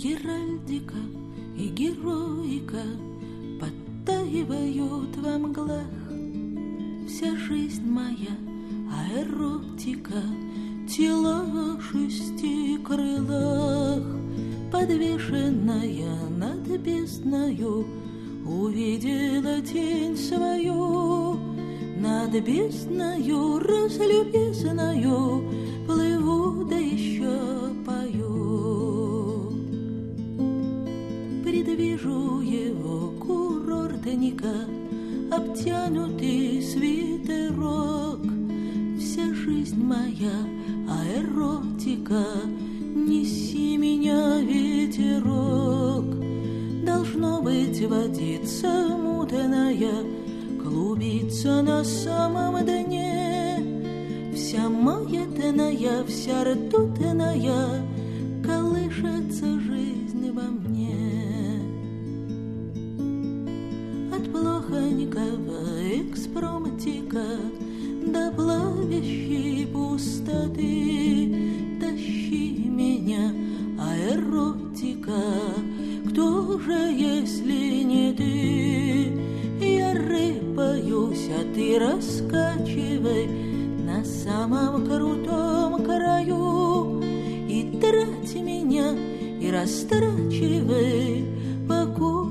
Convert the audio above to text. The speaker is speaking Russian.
Геральдика и героика подтаивают во мглах. Вся жизнь моя, а эротика, тела в 6 крылах, подвешенная над бездною, увидела тень свою. Над бездною разлюбезною плыву, да еще пою. Предвижу его курортника, обтянутый свитерок. Вся жизнь моя, а эротика, неси меня, ветерок. Должно быть, водица мутная клубится на самом дне. Вся маятная, вся ртутная, колышется жизнь во мне. От плохонького экспромтика до плавящей пустоты тащи меня, а эротика, кто же, если не ты? Я рыпаюсь, а ты раскачивай на самом крутом краю. И трать меня, и растрачивай, покой.